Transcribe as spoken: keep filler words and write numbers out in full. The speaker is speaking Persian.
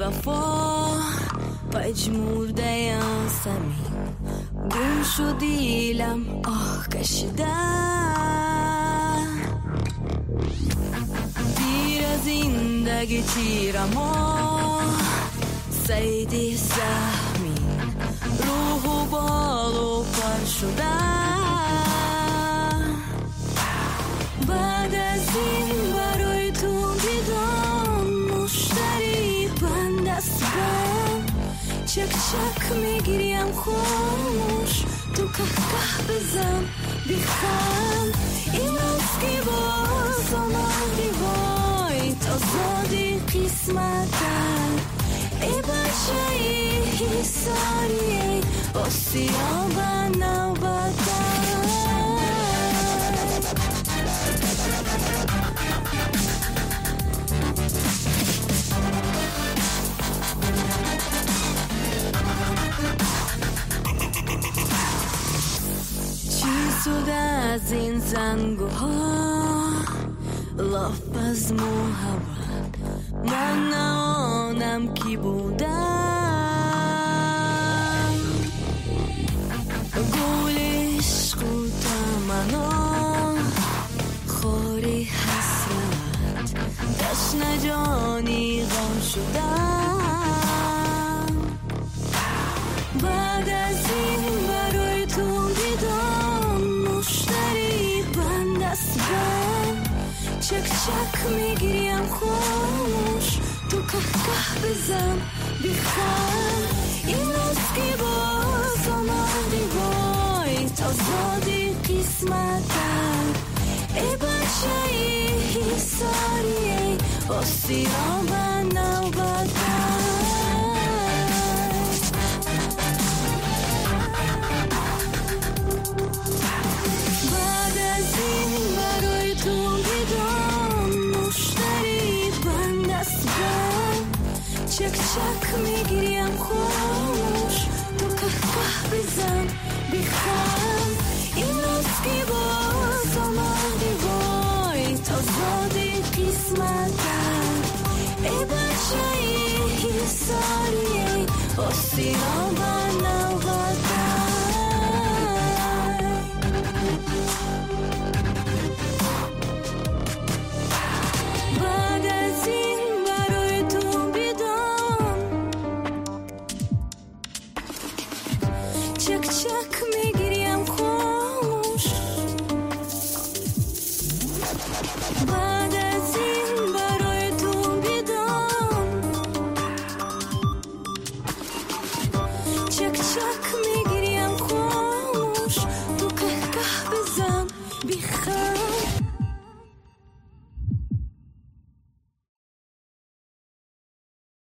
وفا پژمرده زمین گم شدی لم آه کشیده دیر از زندگی تیرم سیدی سهمین روح و بال و پر شده بعد از این برای تو دیدم مشتری بند است بند چک چک میگیریم خوش تو که که بزن بیخند این است که باز آمدی وای تا زادی قسمتن ای بچه ای ساریه آسیا و نوبتن شد از این زنگوها لاف از محبت من آنم کی بودم گل عشق و تمنا خوری حسرت دشن جانی غم شدم بعد از این برای تو دیدم مشتری بند است بند چک چک میگیریم خوش تو که که بزن بیخند این است که باز آمدی وای تا زادی قسمتن ای بچه ای ساریه آسیا و نوبتن چک چک میگیریم خوش تو که که بزن بیخند این است که باز آمدی وای تا زادی قسمتن ای بچه ای ساریه آسیا